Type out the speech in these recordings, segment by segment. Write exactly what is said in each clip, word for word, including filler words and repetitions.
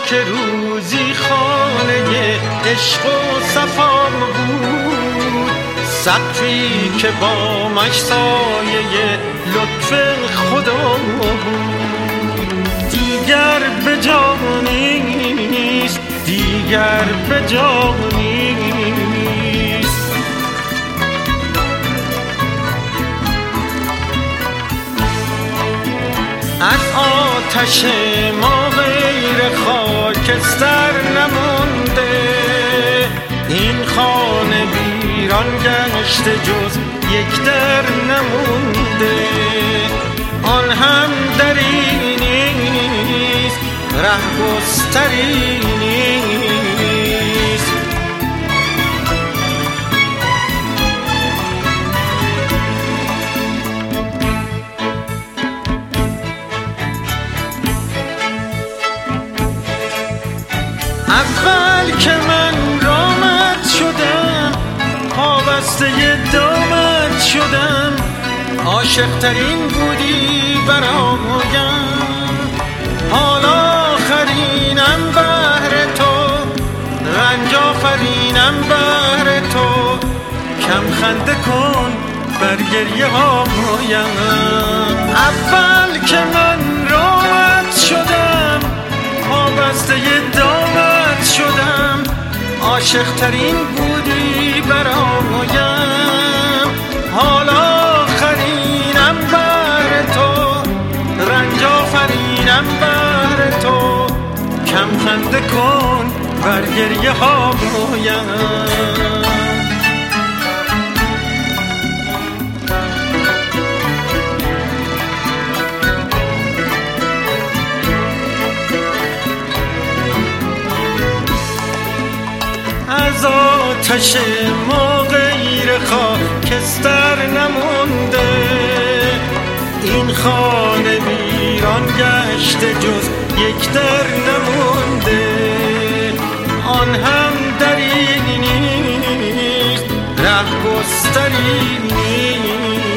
که روزی خانه عشق و صفا بود، سقفی که با مش سایه لطف خدا بود. دیگر به جا نیست، دیگر به جا نیست. از آتش ما غیر خاکستر نمونده، این خانه ویران گشته جز یک در نمونده. آن هم دری نیست، ره گستری نیست. اول که من رامت شدم، پابسته دامت شدم، عاشق ترین بودی برایم. حالا آخرینم بهر تو، رنج آفرینم بهر تو. کم خنده کن بر گریه هایم. اول که من رامت شدم، پابسته دامت شدم، عاشق ترین بودی برایم. حالا آخرینم بهر تو، رنج آفرینم بهر تو. کم خنده کن بر گریه هایم. از آتش ما غیر خاکستر نمونده، این خانه ویران گشته جز یک در نمونده. آن هم دری نیست، ره گستری نیست.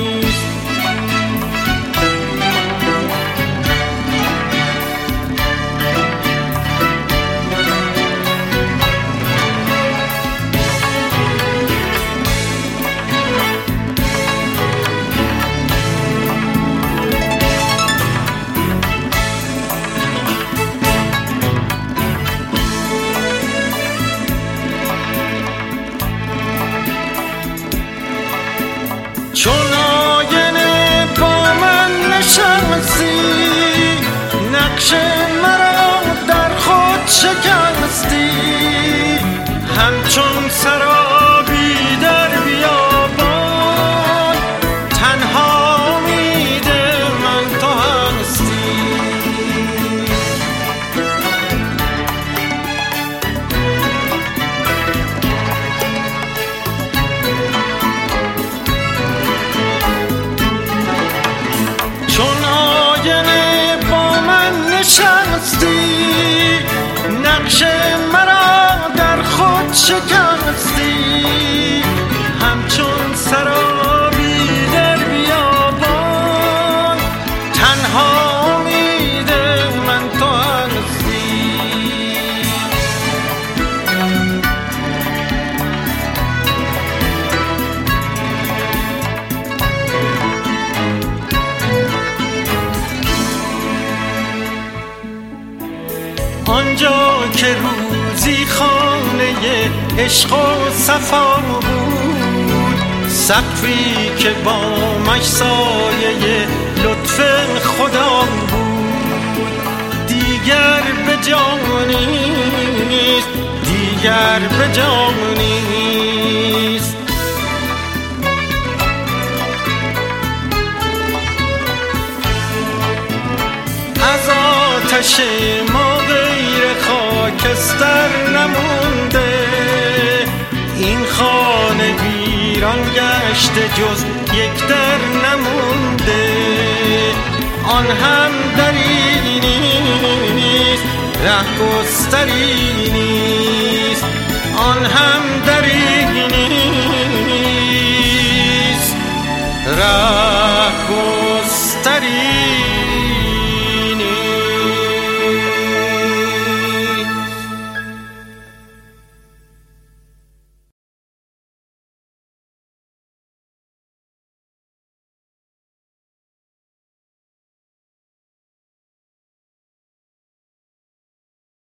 چون آینه با من نشستی، نقش مرا در خود شکستی. همچون سرابی در بیابان، تنها امید من تو هستی. چون آینه با من نشستی، نقش مرا در خود شکستی. همچون سرابی در بیابان، تنها امید من تو هستی. آنجا که روزی خانه عشق و صفا بود، سقفی که با مش سایه لطف خدا بود. دیگر به جا نیست، دیگر به جا نیست. از آتش ما غیر خاکستر نمونده، این خانه ویران گشته جز یک در نمونده. آن هم دری نیست، ره گستری نیست. آن هم